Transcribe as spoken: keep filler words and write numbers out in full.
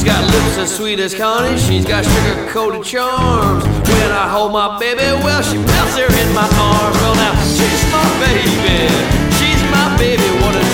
She's got lips as sweet as honey, she's got sugar-coated charms. When I hold my baby, well, she melts her in my arms. Well, now, she's my baby, she's my baby, what a